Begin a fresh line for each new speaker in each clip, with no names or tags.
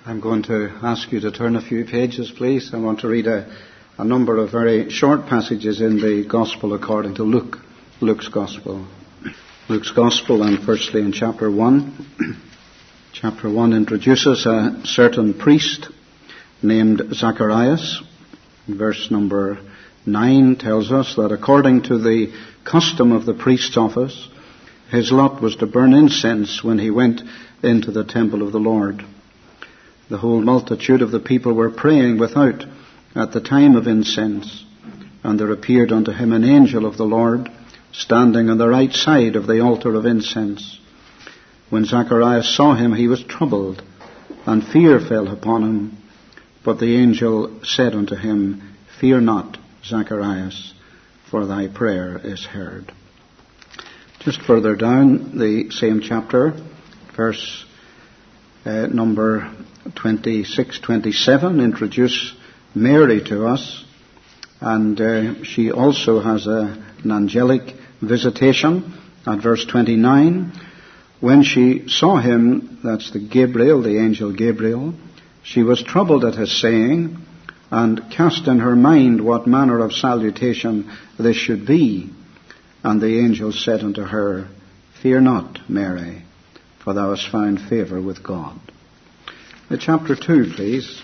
I'm going to ask you to turn a few pages, please. I want to read a number of very short passages in the Gospel according to Luke, Luke's Gospel. Luke's Gospel, and firstly in chapter 1. Chapter 1 introduces a certain priest named Zacharias. Verse number 9 tells us that according to the custom of the priest's office, his lot was to burn incense when he went into the temple of the Lord. The whole multitude of the people were praying without at the time of incense, and there appeared unto him an angel of the Lord, standing on the right side of the altar of incense. When Zacharias saw him, he was troubled, and fear fell upon him. But the angel said unto him, Fear not, Zacharias, for thy prayer is heard. Just further down the same chapter, verse number 26-27, introduce Mary to us, and she also has an angelic visitation at verse 29. When she saw him, that's the angel Gabriel, she was troubled at his saying, and cast in her mind what manner of salutation this should be. And the angel said unto her, Fear not, Mary, for thou hast found favour with God. Chapter 2, please,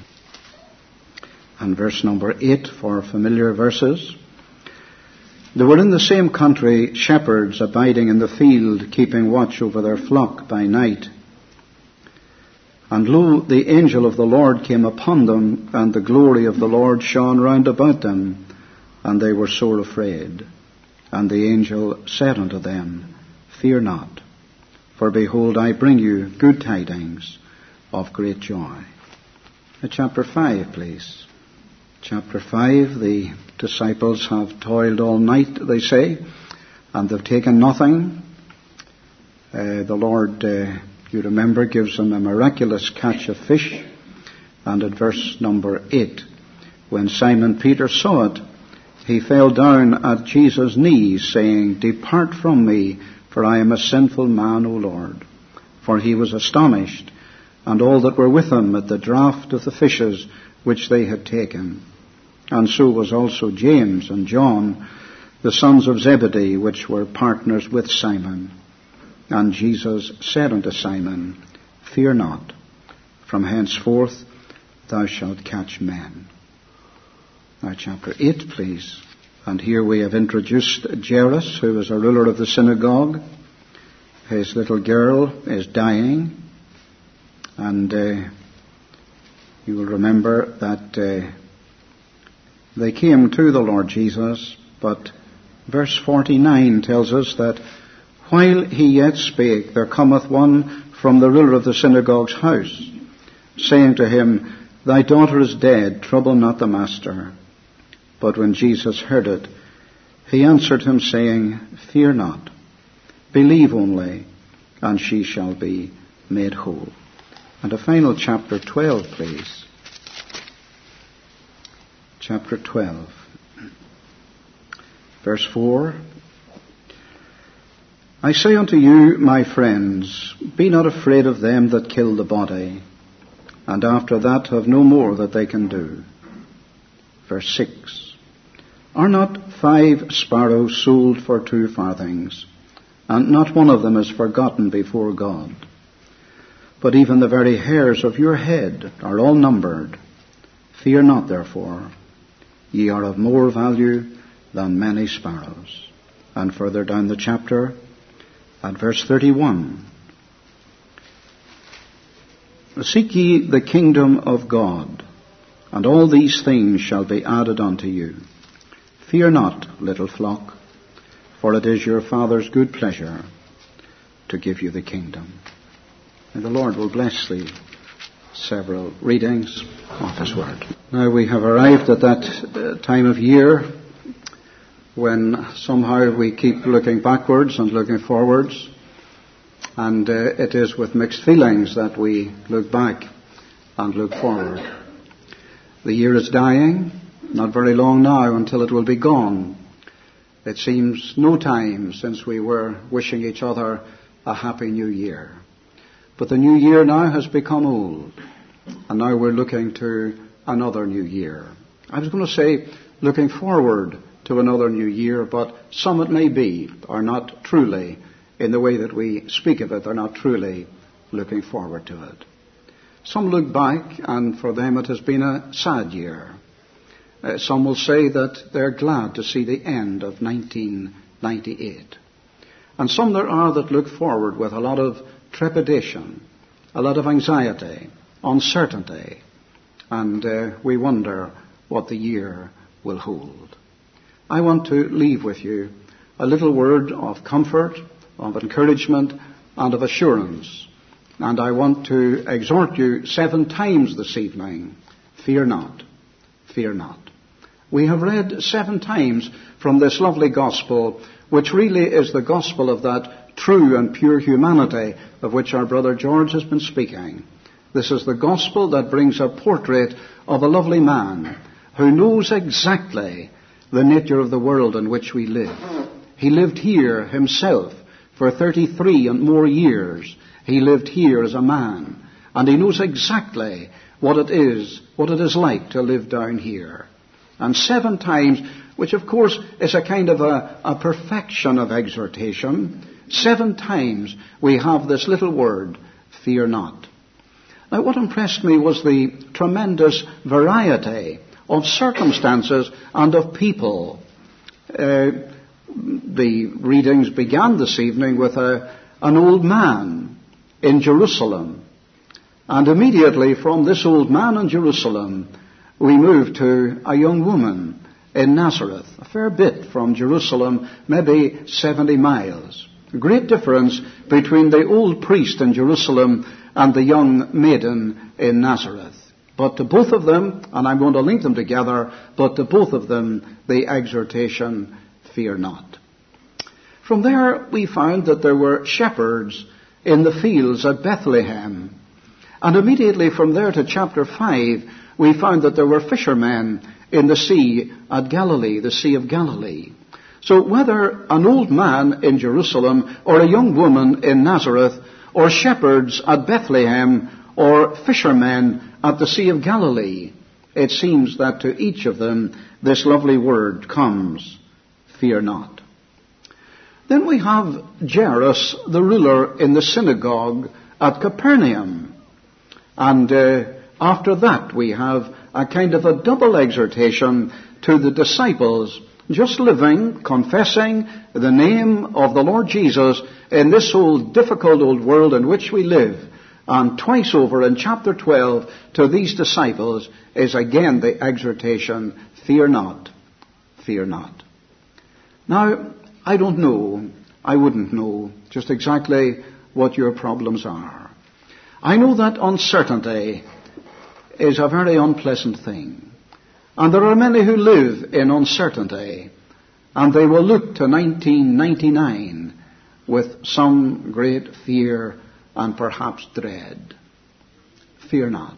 and verse number 8 for familiar verses. There were in the same country shepherds abiding in the field, keeping watch over their flock by night. And lo, the angel of the Lord came upon them, and the glory of the Lord shone round about them, and they were sore afraid. And the angel said unto them, Fear not, for behold, I bring you good tidings of great joy. Chapter 5, please. Chapter 5, the disciples have toiled all night, they say, and they've taken nothing. The Lord, you remember, gives them a miraculous catch of fish. And at verse number 8, when Simon Peter saw it, he fell down at Jesus' knees, saying, Depart from me, for I am a sinful man, O Lord. For he was astonished, and all that were with him, at the draught of the fishes which they had taken. And so was also James and John, the sons of Zebedee, which were partners with Simon. And Jesus said unto Simon, Fear not, from henceforth thou shalt catch men. Now chapter 8, please. And here we have introduced Jairus, who was a ruler of the synagogue. His little girl is dying. And you will remember that they came to the Lord Jesus, but verse 49 tells us that while he yet spake, there cometh one from the ruler of the synagogue's house, saying to him, Thy daughter is dead, trouble not the master. But when Jesus heard it, he answered him, saying, Fear not, believe only, and she shall be made whole. And a final chapter 12, please. Chapter 12. Verse 4. I say unto you, my friends, be not afraid of them that kill the body, and after that have no more that they can do. Verse 6. Are not 5 sparrows sold for 2 farthings, and not one of them is forgotten before God? But even the very hairs of your head are all numbered. Fear not, therefore. Ye are of more value than many sparrows. And further down the chapter, at verse 31. Seek ye the kingdom of God, and all these things shall be added unto you. Fear not, little flock, for it is your Father's good pleasure to give you the kingdom. And the Lord will bless the several readings of His Word. Now we have arrived at that time of year when somehow we keep looking backwards and looking forwards, and it is with mixed feelings that we look back and look forward. The year is dying, not very long now until it will be gone. It seems no time since we were wishing each other a happy new year. But the new year now has become old. And now we're looking to another new year. I was going to say looking forward to another new year, but some it may be are not truly, in the way that we speak of it, are not truly looking forward to it. Some look back, and for them it has been a sad year. Some will say that they're glad to see the end of 1998. And some there are that look forward with a lot of trepidation, a lot of anxiety, uncertainty, and we wonder what the year will hold. I want to leave with you a little word of comfort, of encouragement, and of assurance. And I want to exhort you 7 times this evening, fear not, fear not. We have read 7 times from this lovely gospel, which really is the gospel of that true and pure humanity of which our brother George has been speaking. This is the gospel that brings a portrait of a lovely man who knows exactly the nature of the world in which we live. He lived here himself for 33 and more years. He lived here as a man, and he knows exactly what it is like to live down here. And 7 times, which of course is a kind of a perfection of exhortation, 7 times we have this little word, fear not. Now, what impressed me was the tremendous variety of circumstances and of people. The readings began this evening with an old man in Jerusalem. And immediately from this old man in Jerusalem, we moved to a young woman in Nazareth, a fair bit from Jerusalem, maybe 70 miles. A great difference between the old priest in Jerusalem and the young maiden in Nazareth. But to both of them, and I'm going to link them together, but to both of them, the exhortation, fear not. From there, we found that there were shepherds in the fields at Bethlehem. And immediately from there to chapter 5, we found that there were fishermen in the sea at Galilee, the Sea of Galilee. So whether an old man in Jerusalem, or a young woman in Nazareth, or shepherds at Bethlehem, or fishermen at the Sea of Galilee, it seems that to each of them this lovely word comes, fear not. Then we have Jairus, the ruler in the synagogue at Capernaum. And after that we have a kind of a double exhortation to the disciples, just living, confessing the name of the Lord Jesus in this old, difficult old world in which we live. And twice over in chapter 12 to these disciples is again the exhortation, fear not, fear not. Now, I don't know, I wouldn't know just exactly what your problems are. I know that uncertainty is a very unpleasant thing. And there are many who live in uncertainty, and they will look to 1999 with some great fear and perhaps dread. Fear not.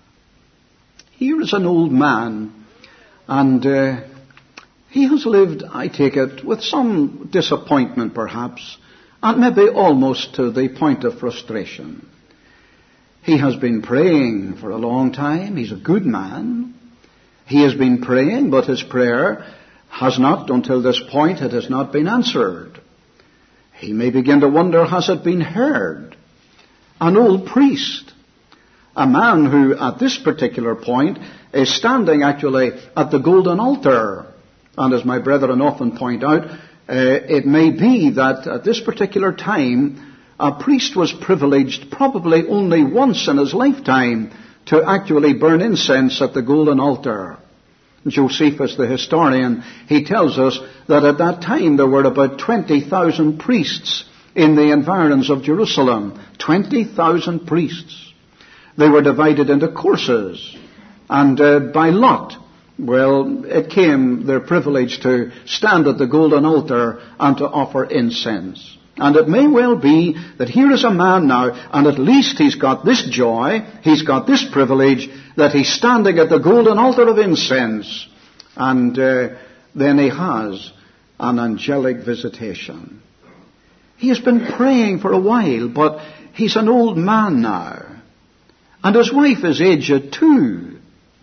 Here is an old man, and he has lived, I take it, with some disappointment perhaps, and maybe almost to the point of frustration. He has been praying for a long time. He's a good man. He has been praying, but his prayer has not, until this point, it has not been answered. He may begin to wonder, has it been heard? An old priest, a man who at this particular point is standing actually at the golden altar. And as my brethren often point out, it may be that at this particular time, a priest was privileged probably only once in his lifetime to actually burn incense at the golden altar. Josephus, the historian, he tells us that at that time there were about 20,000 priests in the environs of Jerusalem. 20,000 priests. They were divided into courses, and by lot, well, it came their privilege to stand at the golden altar and to offer incense. And it may well be that here is a man now, and at least he's got this joy, he's got this privilege, that he's standing at the golden altar of incense. And then he has an angelic visitation. He has been praying for a while, but he's an old man now. And his wife is aged too.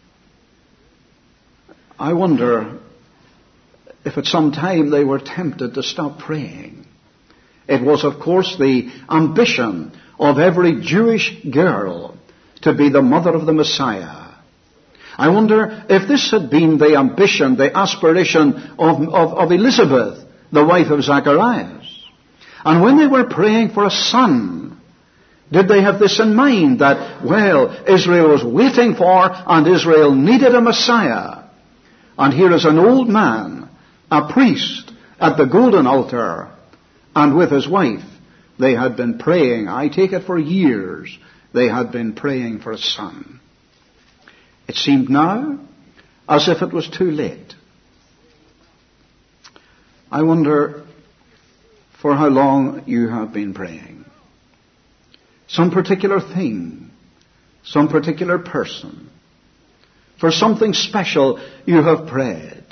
I wonder if at some time they were tempted to stop praying. It was, of course, the ambition of every Jewish girl to be the mother of the Messiah. I wonder if this had been the ambition, the aspiration of Elizabeth, the wife of Zacharias. And when they were praying for a son, did they have this in mind that, well, Israel was waiting for and Israel needed a Messiah? And here is an old man, a priest, at the golden altar, and with his wife, they had been praying, I take it for years, they had been praying for a son. It seemed now as if it was too late. I wonder for how long you have been praying. Some particular thing, some particular person. For something special you have prayed.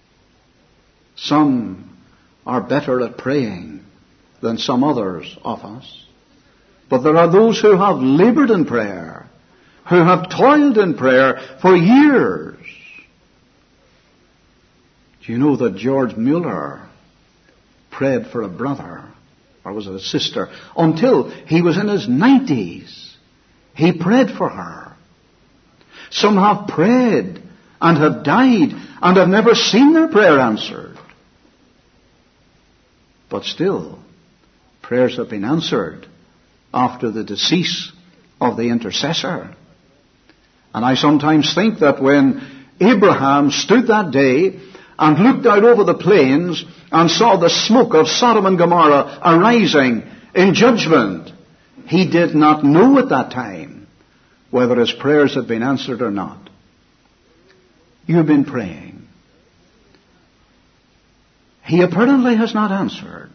Some are better at praying than some others of us. But there are those who have labored in prayer, who have toiled in prayer for years. Do you know that George Mueller prayed for a brother, or was it a sister, until he was in his 90s? He prayed for her. Some have prayed and have died and have never seen their prayer answered. But still, prayers have been answered after the decease of the intercessor. And I sometimes think that when Abraham stood that day and looked out over the plains and saw the smoke of Sodom and Gomorrah arising in judgment, he did not know at that time whether his prayers had been answered or not. You've been praying. He apparently has not answered.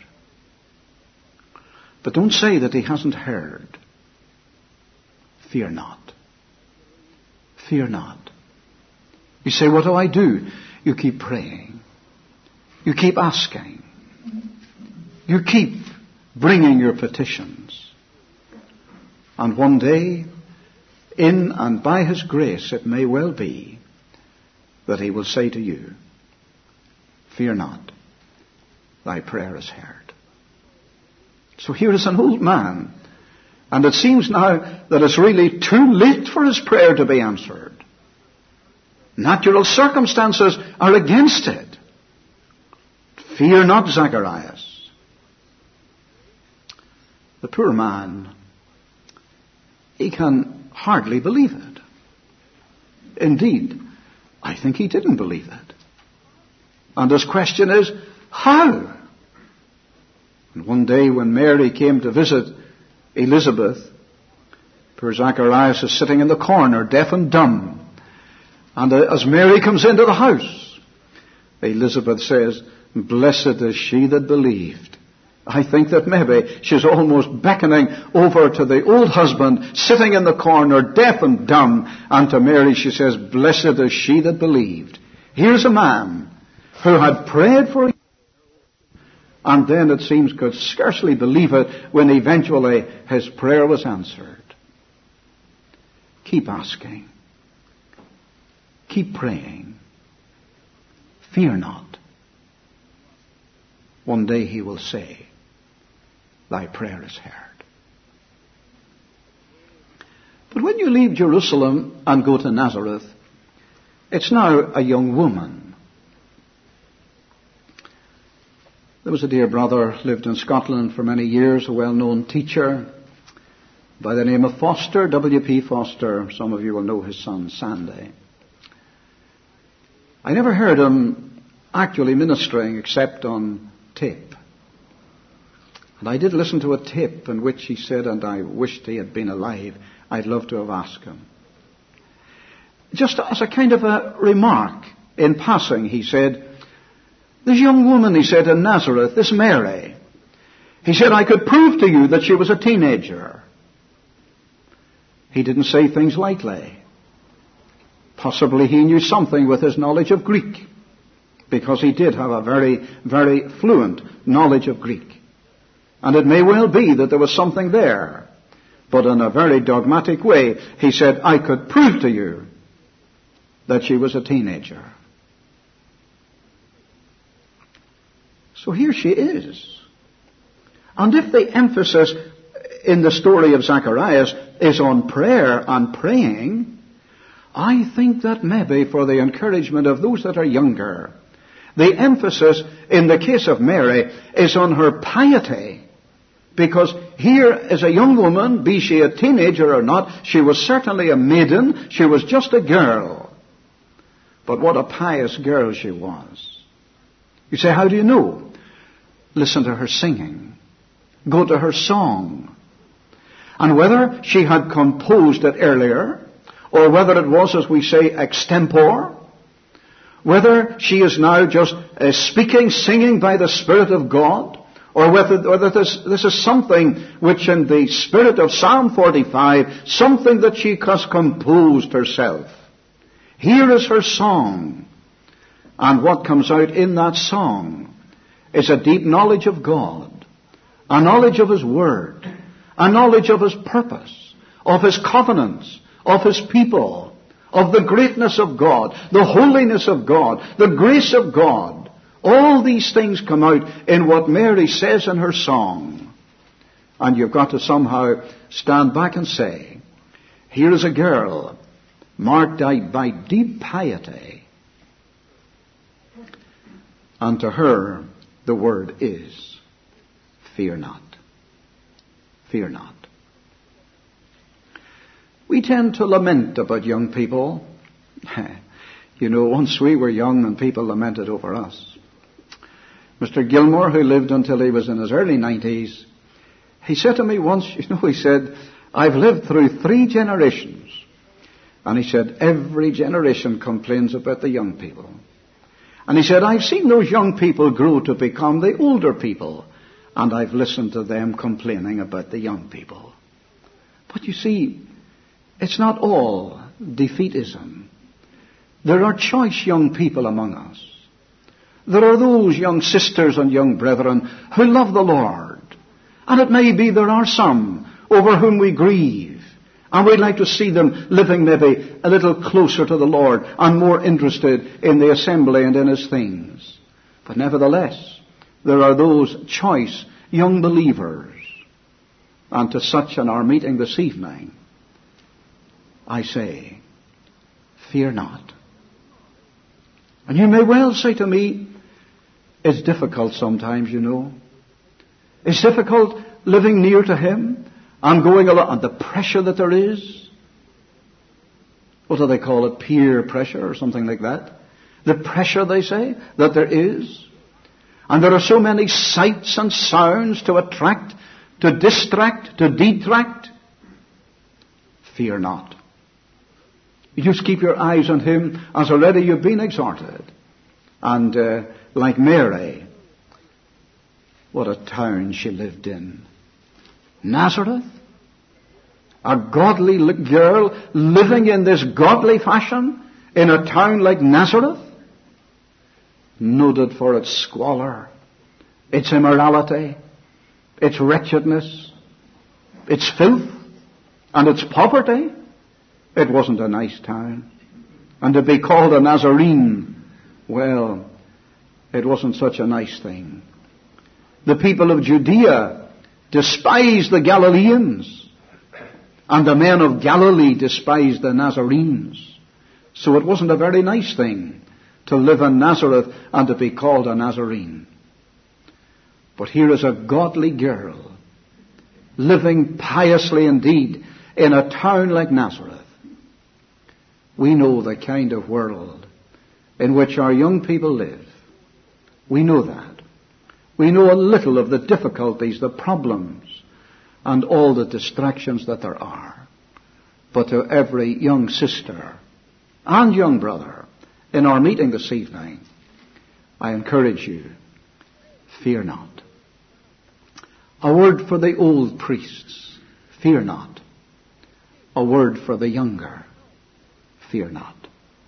But don't say that he hasn't heard. Fear not. Fear not. You say, what do I do? You keep praying. You keep asking. You keep bringing your petitions. And one day, in and by His grace, it may well be that He will say to you, fear not, thy prayer is heard. So here is an old man, and it seems now that it's really too late for his prayer to be answered. Natural circumstances are against it. Fear not, Zacharias. The poor man, he can hardly believe it. Indeed, I think he didn't believe it. And his question is, how? And one day when Mary came to visit Elizabeth, poor Zacharias is sitting in the corner, deaf and dumb. And as Mary comes into the house, Elizabeth says, blessed is she that believed. I think that maybe she's almost beckoning over to the old husband sitting in the corner, deaf and dumb. And to Mary she says, blessed is she that believed. Here's a man who had prayed for years, and then it seems could scarcely believe it when eventually his prayer was answered. Keep asking. Keep praying. Fear not. One day He will say, thy prayer is heard. But when you leave Jerusalem and go to Nazareth, it's now a young woman. There was a dear brother, lived in Scotland for many years, a well-known teacher by the name of Foster, W.P. Foster. Some of you will know his son, Sandy. I never heard him actually ministering except on tape. And I did listen to a tape in which he said, and I wished he had been alive, I'd love to have asked him. Just as a kind of a remark in passing, he said, this young woman, he said, in Nazareth, this Mary, he said, I could prove to you that she was a teenager. He didn't say things lightly. Possibly he knew something with his knowledge of Greek, because he did have a very, very fluent knowledge of Greek. And it may well be that there was something there But in a very dogmatic way, he said, I could prove to you that she was a teenager. So here she is. And if the emphasis in the story of Zacharias is on prayer and praying, I think that maybe for the encouragement of those that are younger, the emphasis in the case of Mary is on her piety. Because here is a young woman, be she a teenager or not, she was certainly a maiden, she was just a girl. But what a pious girl she was. You say, how do you know? Listen to her singing. Go to her song. And whether she had composed it earlier, or whether it was, as we say, extempore, whether she is now just speaking, singing by the Spirit of God, or whether this is something which in the spirit of Psalm 45, something that she has composed herself. Here is her song. And what comes out in that song is a deep knowledge of God, a knowledge of His Word, a knowledge of His purpose, of His covenants, of His people, of the greatness of God, the holiness of God, the grace of God. All these things come out in what Mary says in her song. And you've got to somehow stand back and say, here is a girl marked out by deep piety. And to her, the word is, fear not. Fear not. We tend to lament about young people. You know, once we were young and people lamented over us. Mr. Gilmore, who lived until he was in his early 90s, he said to me once, he said, I've lived through 3 generations. And he said, every generation complains about the young people. And he said, I've seen those young people grow to become the older people. And I've listened to them complaining about the young people. But you see, it's not all defeatism. There are choice young people among us. There are those young sisters and young brethren who love the Lord. And it may be there are some over whom we grieve. And we'd like to see them living maybe a little closer to the Lord and more interested in the assembly and in His things. But nevertheless, there are those choice young believers. And to such in our meeting this evening, I say, fear not. And you may well say to me, it's difficult sometimes, you know. It's difficult living near to Him and going along, and the pressure that there is. What do they call it? Peer pressure or something like that. The pressure, they say, that there is. And there are so many sights and sounds to attract, to distract, to detract. Fear not. You just keep your eyes on Him as already you've been exhorted. And like Mary, what a town she lived in. Nazareth? A godly girl living in this godly fashion in a town like Nazareth? Noted for its squalor, its immorality, its wretchedness, its filth, and its poverty. It wasn't a nice town. And to be called a Nazarene, well, it wasn't such a nice thing. The people of Judea despised the Galileans, and the men of Galilee despised the Nazarenes. So it wasn't a very nice thing to live in Nazareth and to be called a Nazarene. But here is a godly girl, living piously indeed in a town like Nazareth. We know the kind of world in which our young people live. We know that. We know a little of the difficulties, the problems, and all the distractions that there are. But to every young sister and young brother in our meeting this evening, I encourage you, fear not. A word for the old priests, fear not. A word for the younger, fear not.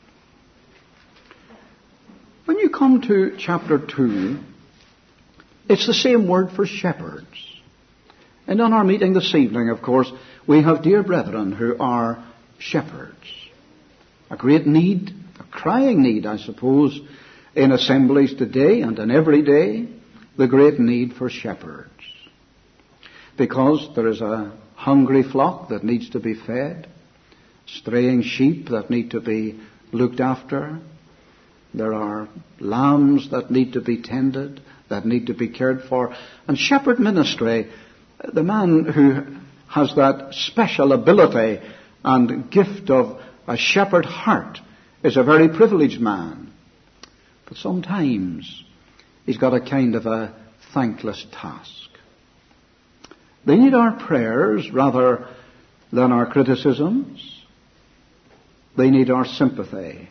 When you come to chapter 2, it's the same word for shepherds. And on our meeting this evening, of course, we have dear brethren who are shepherds. A great need, a crying need, I suppose, in assemblies today and in every day, the great need for shepherds. Because there is a hungry flock that needs to be fed, straying sheep that need to be looked after. There are lambs that need to be tended, that need to be cared for. And shepherd ministry, the man who has that special ability and gift of a shepherd heart is a very privileged man. But sometimes he's got a kind of a thankless task. They need our prayers rather than our criticisms. They need our sympathy.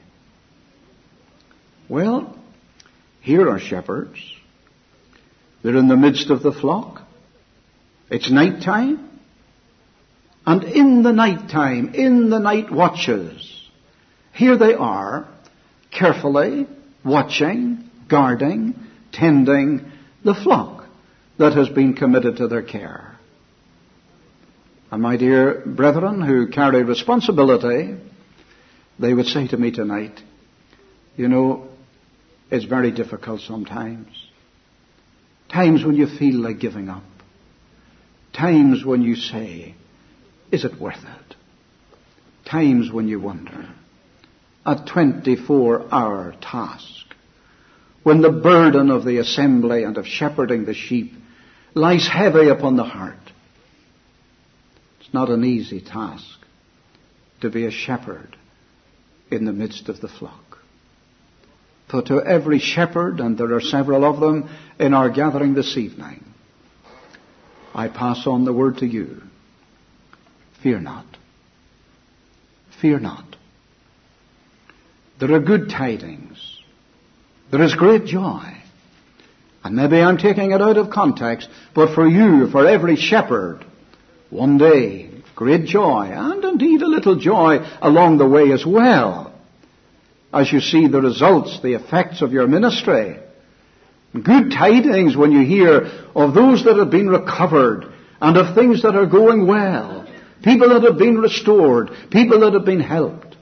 Well, here are shepherds. They're in the midst of the flock. It's night time. And in the night time, in the night watches, here they are, carefully watching, guarding, tending the flock that has been committed to their care. And my dear brethren who carry responsibility, they would say to me tonight, you know, it's very difficult sometimes. Times when you feel like giving up. Times when you say, is it worth it? Times when you wonder. A 24-hour task. When the burden of the assembly and of shepherding the sheep lies heavy upon the heart. It's not an easy task to be a shepherd in the midst of the flock. So to every shepherd, and there are several of them in our gathering this evening, I pass on the word to you. Fear not. Fear not. There are good tidings. There is great joy. And maybe I'm taking it out of context, but for you, for every shepherd, one day, great joy, and indeed a little joy along the way as well, as you see the results, the effects of your ministry. Good tidings when you hear of those that have been recovered and of things that are going well, people that have been restored, people that have been helped.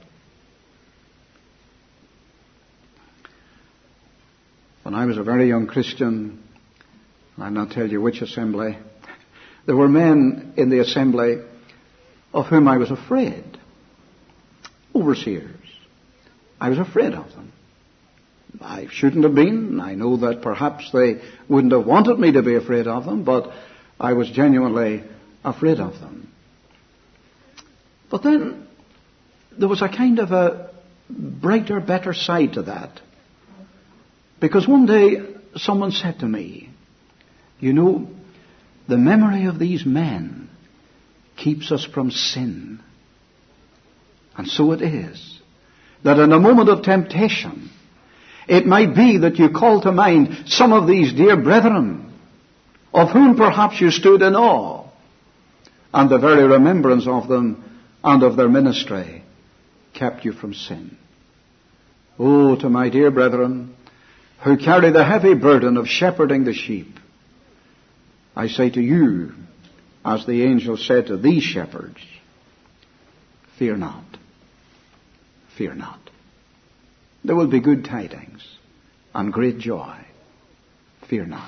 When I was a very young Christian, I'll not tell you which assembly, there were men in the assembly of whom I was afraid. Overseers. I was afraid of them. I shouldn't have been. I know that perhaps they wouldn't have wanted me to be afraid of them, but I was genuinely afraid of them. But then there was a kind of a brighter, better side to that. Because one day someone said to me, you know, the memory of these men keeps us from sin. And so it is, that in a moment of temptation, it might be that you call to mind some of these dear brethren, of whom perhaps you stood in awe, and the very remembrance of them and of their ministry kept you from sin. Oh, to my dear brethren, who carry the heavy burden of shepherding the sheep, I say to you, as the angel said to these shepherds, fear not. Fear not. There will be good tidings and great joy. Fear not.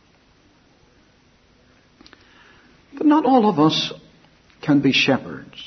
But not all of us can be shepherds.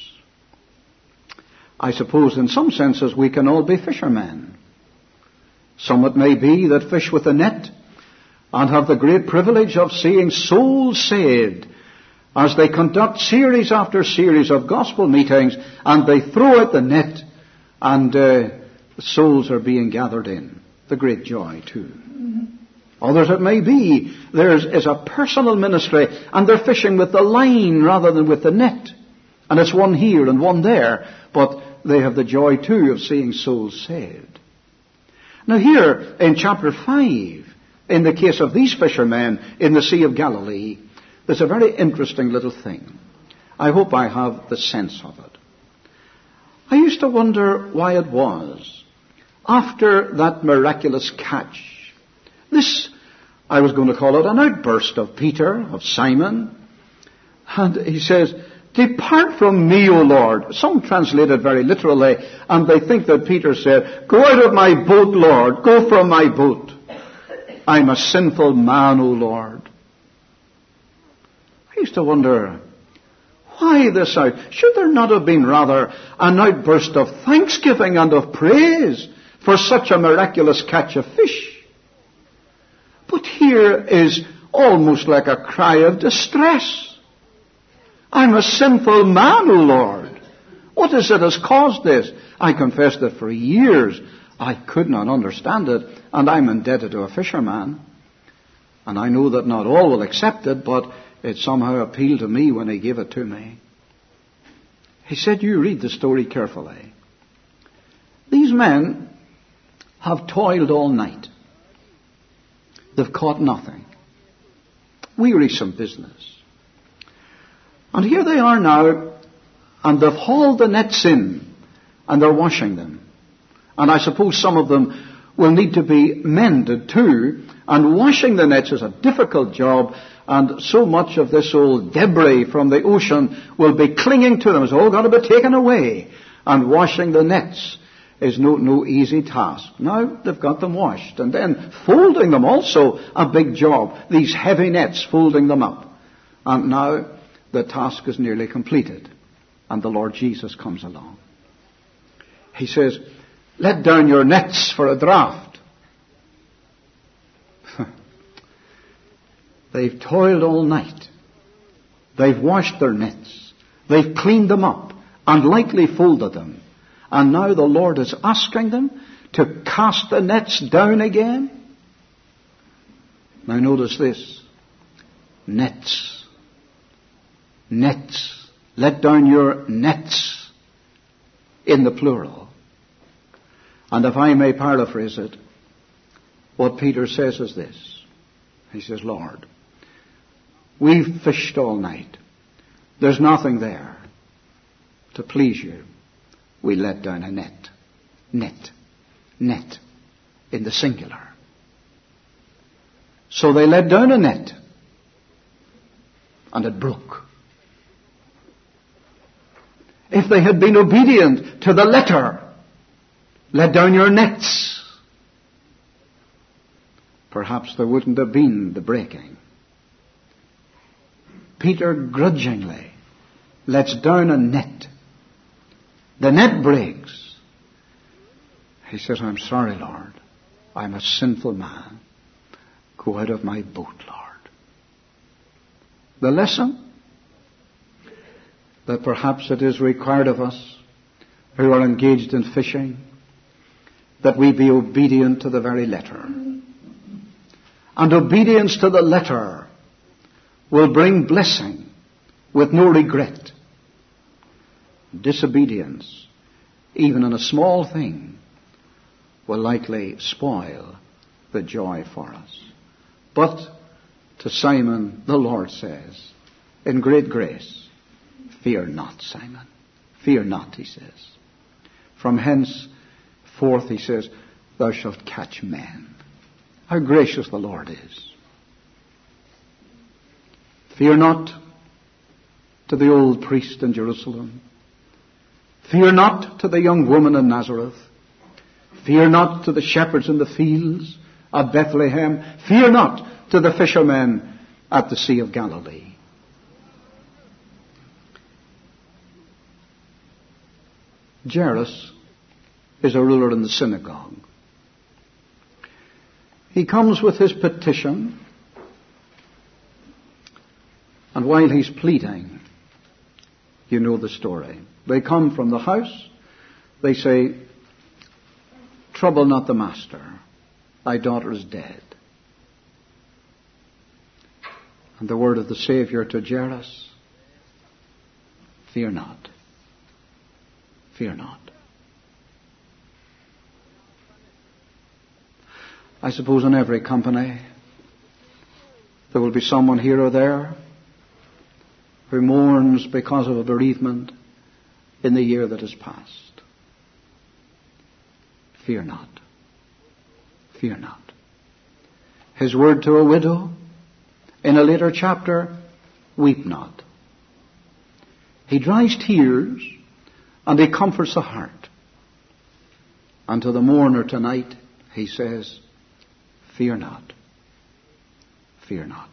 I suppose in some senses we can all be fishermen. Some it may be that fish with a net and have the great privilege of seeing souls saved as they conduct series after series of gospel meetings, and they throw out the net and souls are being gathered in. The great joy too. Others it may be there is a personal ministry and they're fishing with the line rather than with the net. And it's one here and one there, but they have the joy too of seeing souls saved. Now here in chapter 5, in the case of these fishermen in the Sea of Galilee, there's a very interesting little thing. I hope I have the sense of it. I used to wonder why it was, after that miraculous catch, this, I was going to call it an outburst of Peter, of Simon, And he says, depart from me, O Lord. Some translate it very literally, and they think that Peter said, go out of my boat, Lord. Go from my boat. I'm a sinful man, O Lord. I used to wonder, why this out? Should there not have been rather an outburst of thanksgiving and of praise for such a miraculous catch of fish? But here is almost like a cry of distress. I'm a sinful man, O Lord. What is it has caused this? I confess that for years I could not understand it, and I'm indebted to a fisherman. And I know that not all will accept it, but it somehow appealed to me when he gave it to me. He said, you read the story carefully. These men have toiled all night. They've caught nothing. Wearisome business. And here they are now, and they've hauled the nets in, and they're washing them. And I suppose some of them will need to be mended too, and washing the nets is a difficult job, and so much of this old debris from the ocean will be clinging to them. It's all got to be taken away. And washing the nets is no easy task. Now they've got them washed, and then folding them also a big job. These heavy nets, folding them up. And now the task is nearly completed, and the Lord Jesus comes along. He says, let down your nets for a draught. They've toiled all night. They've washed their nets. They've cleaned them up and lightly folded them. And now the Lord is asking them to cast the nets down again. Now notice this. Nets. Nets. Let down your nets in the plural. And if I may paraphrase it, what Peter says is this. He says, Lord, we've fished all night. There's nothing there. To please you, we let down a net. Net. Net. In the singular. So they let down a net. And it broke. If they had been obedient to the letter, let down your nets, perhaps there wouldn't have been the breaking. Peter grudgingly lets down a net. The net breaks. He says, I'm sorry, Lord. I'm a sinful man. Go out of my boat, Lord. The lesson? That perhaps it is required of us who are engaged in fishing that we be obedient to the very letter. And obedience to the letter will bring blessing with no regret. Disobedience, even in a small thing, will likely spoil the joy for us. But to Simon, the Lord says, in great grace, fear not, Simon. Fear not, he says. From henceforth, he says, thou shalt catch men. How gracious the Lord is. Fear not to the old priest in Jerusalem. Fear not to the young woman in Nazareth. Fear not to the shepherds in the fields of Bethlehem. Fear not to the fishermen at the Sea of Galilee. Jairus is a ruler in the synagogue. He comes with his petition, and while he's pleading, you know the story. They come from the house, they say, trouble not the master, thy daughter is dead. And the word of the Savior to Jairus, fear not. Fear not. I suppose in every company there will be someone here or there who mourns because of a bereavement in the year that has passed. Fear not. Fear not. His word to a widow in a later chapter, weep not. He dries tears and he comforts the heart. And to the mourner tonight, he says, fear not. Fear not.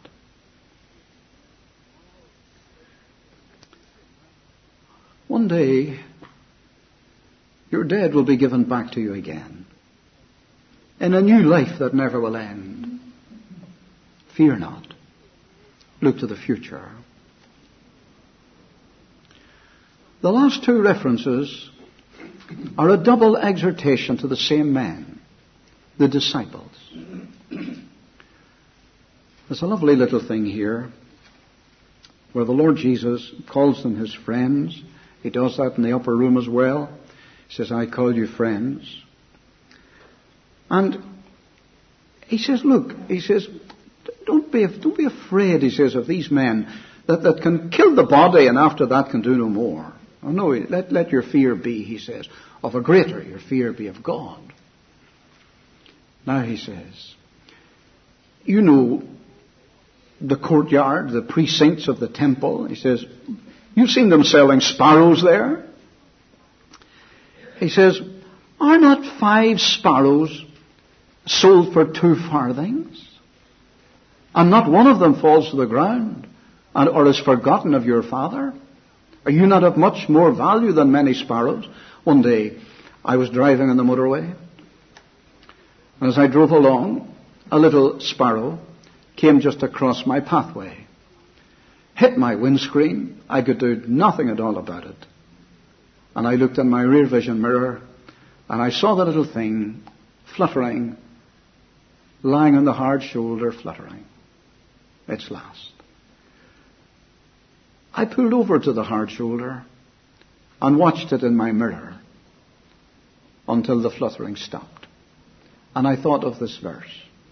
One day, your dead will be given back to you again in a new life that never will end. Fear not. Look to the future. The last two references are a double exhortation to the same men, the disciples. There's a lovely little thing here where the Lord Jesus calls them his friends. He does that in the upper room as well. He says, I call you friends. And he says, look, he says, don't be afraid, he says, of these men that can kill the body and after that can do no more. Oh, no, let your fear be, he says, of a greater. Your fear be of God. Now he says, you know the courtyard, the precincts of the temple. He says, you've seen them selling sparrows there. He says, are not 5 sparrows sold for 2 farthings? And not one of them falls to the ground or is forgotten of your Father? Are you not of much more value than many sparrows? One day, I was driving on the motorway. And as I drove along, a little sparrow came just across my pathway. Hit my windscreen. I could do nothing at all about it. And I looked in my rear vision mirror, and I saw the little thing fluttering, lying on the hard shoulder, fluttering. Its last. I pulled over to the hard shoulder and watched it in my mirror until the fluttering stopped. And I thought of this verse.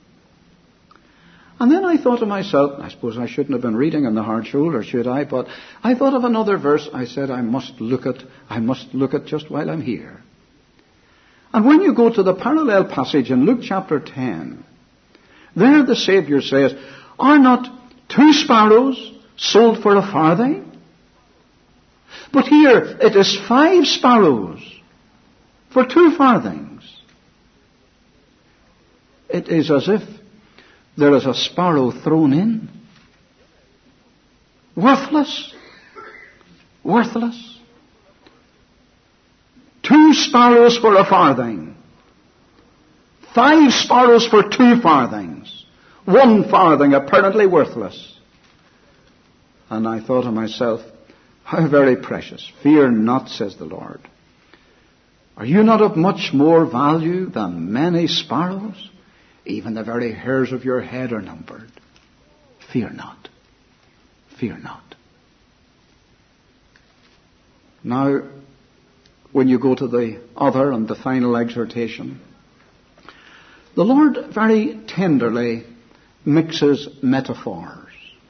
And then I thought to myself, I suppose I shouldn't have been reading on the hard shoulder, should I? But I thought of another verse. I said, I must look at just while I'm here. And when you go to the parallel passage in Luke chapter 10, there the Savior says, are not 2 sparrows sold for a farthing? But here it is 5 sparrows for 2 farthings. It is as if there is a sparrow thrown in. Worthless. Worthless. 2 sparrows for a farthing. 5 sparrows for 2 farthings. 1 farthing apparently worthless. And I thought to myself, how very precious. Fear not, says the Lord. Are you not of much more value than many sparrows? Even the very hairs of your head are numbered. Fear not. Fear not. Now, when you go to the other and the final exhortation, the Lord very tenderly mixes metaphors.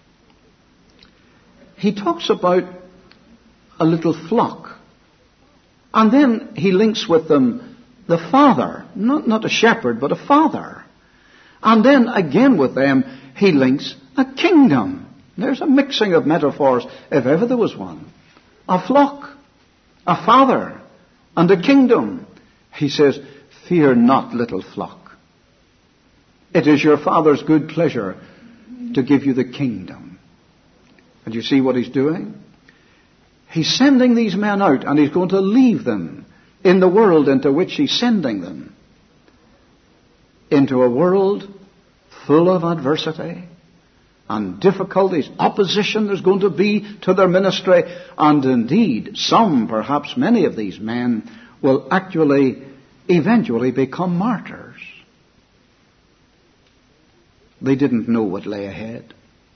He talks about a little flock. And then he links with them the father, not a shepherd, but a father. And then again with them, he links a kingdom. There's a mixing of metaphors, if ever there was one. A flock, a father, and a kingdom. He says, fear not, little flock. It is your Father's good pleasure to give you the kingdom. And you see what he's doing? He's sending these men out, and he's going to leave them in the world into which he's sending them. Into a world full of adversity and difficulties, opposition there's going to be to their ministry, and indeed, some, perhaps many of these men, will actually, eventually become martyrs. They didn't know what lay ahead.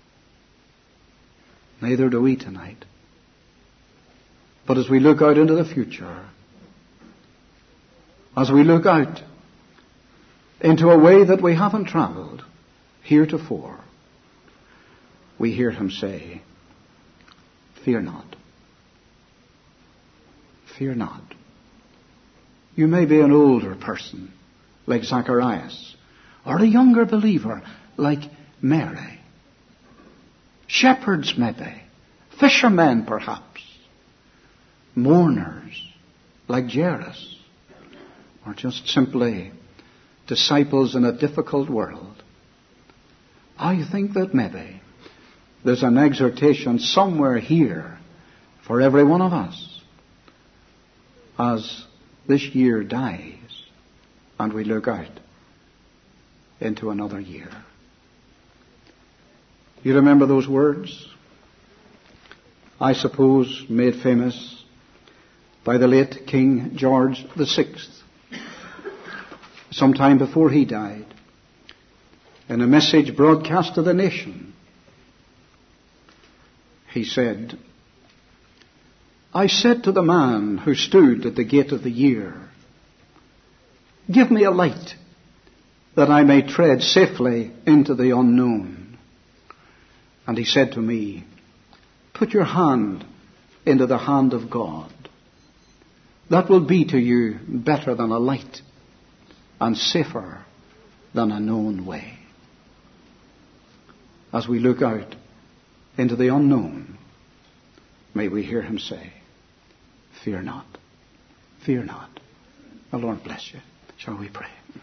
Neither do we tonight. But as we look out into the future, as we look out into a way that we haven't traveled heretofore, we hear him say, fear not. Fear not. You may be an older person like Zacharias, or a younger believer like Mary. Shepherds maybe, fishermen perhaps. mourners like Jairus, or just simply disciples in a difficult world. I think that maybe there's an exhortation somewhere here for every one of us as this year dies and we look out into another year. You remember those words? I suppose made famous by the late King George VI, sometime before he died, in a message broadcast to the nation. He said, I said to the man who stood at the gate of the year, give me a light that I may tread safely into the unknown. And he said to me, put your hand into the hand of God. That will be to you better than a light and safer than a known way. As we look out into the unknown, may we hear him say, fear not, fear not. The Lord bless you. Shall we pray?